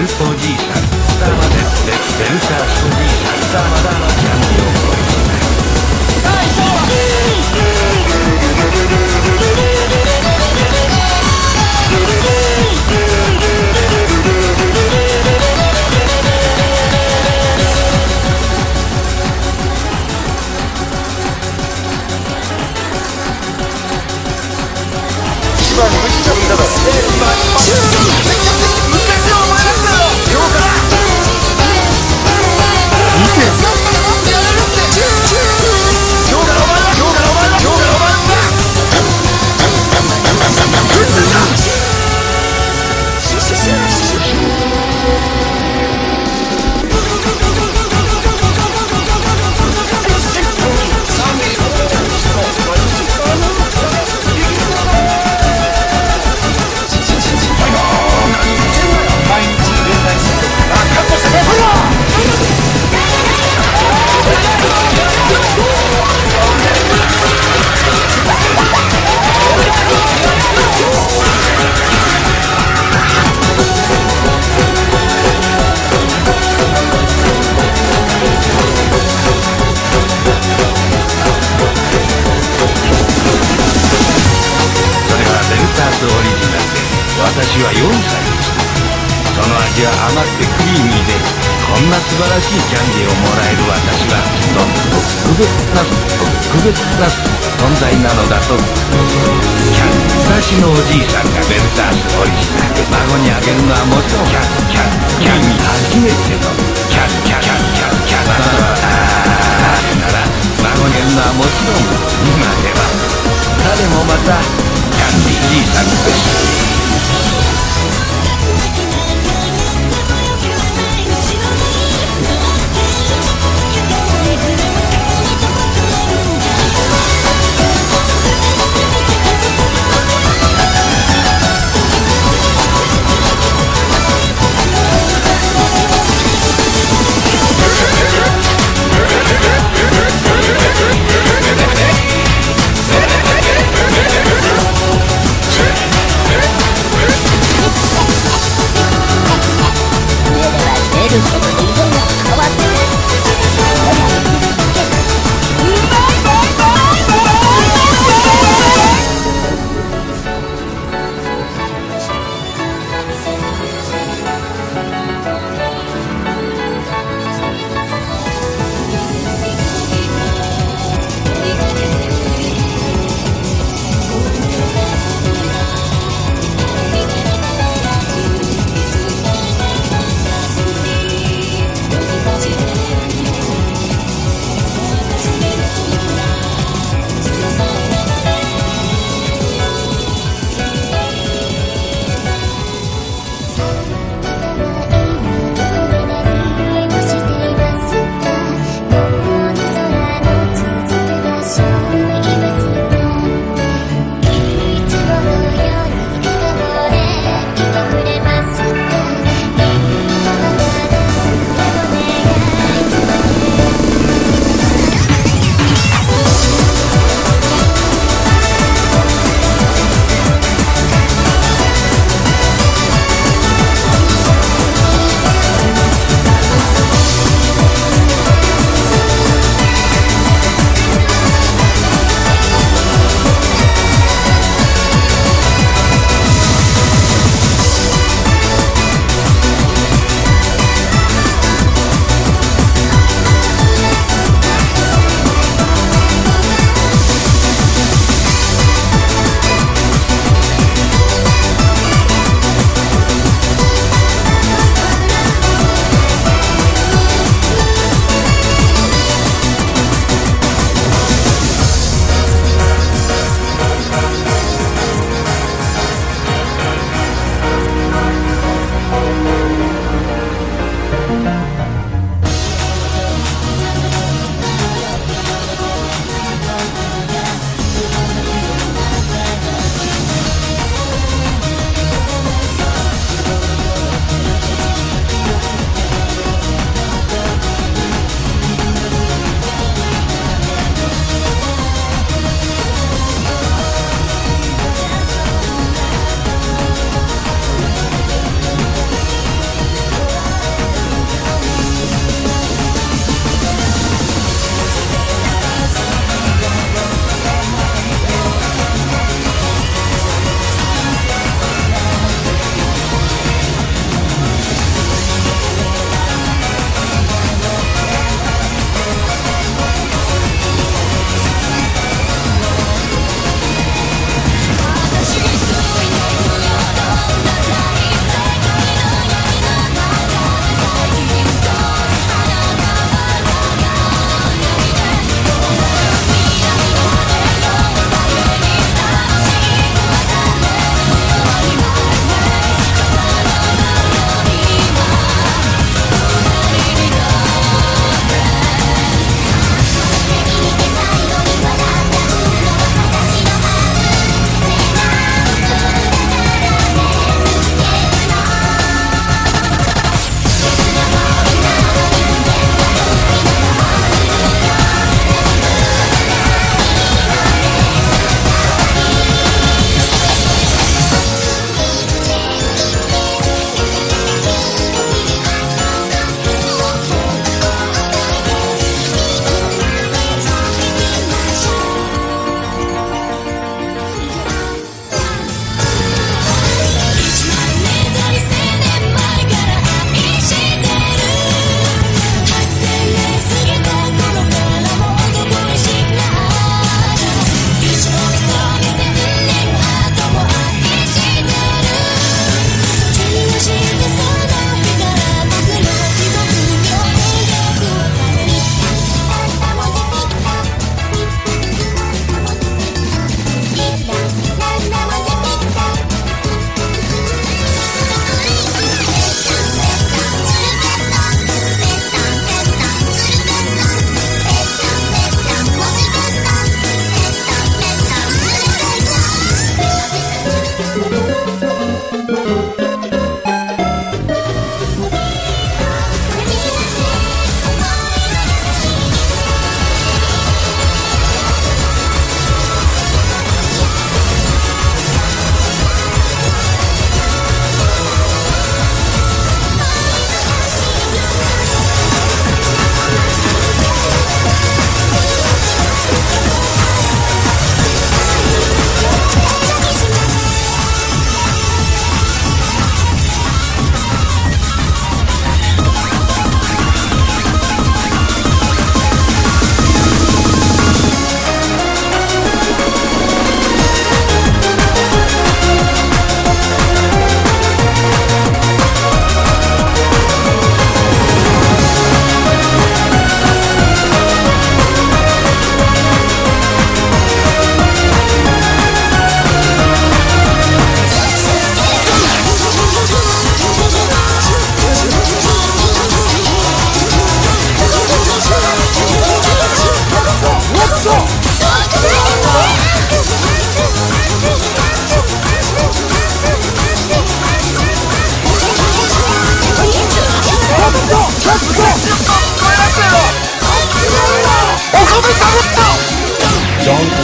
ルトおじいさん、ダーマです。ベルタースおじいさん、ダーマキャンディをおいしな。 一番無視者だから私は4歳でした。その味は甘くてクリーミーで、こんな素晴らしいキャンディーをもらえる私はきっと特別な存在なのだと。私のおじいさんがベルタースオリジナル、孫にあげるのはもちろんキャンディー初めてのキャンなら孫にあげるのはもちろん今では彼もまたキャンディーじいさんです。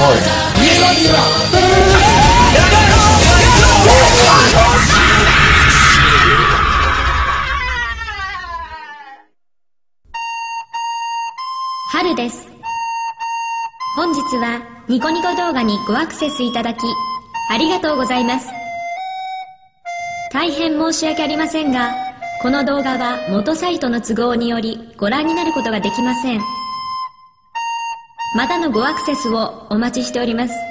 春です。本日はニコニコ動画にごアクセスいただきありがとうございます。大変申し訳ありませんが、この動画は元サイトの都合によりご覧になることができません。またのごアクセスをお待ちしております。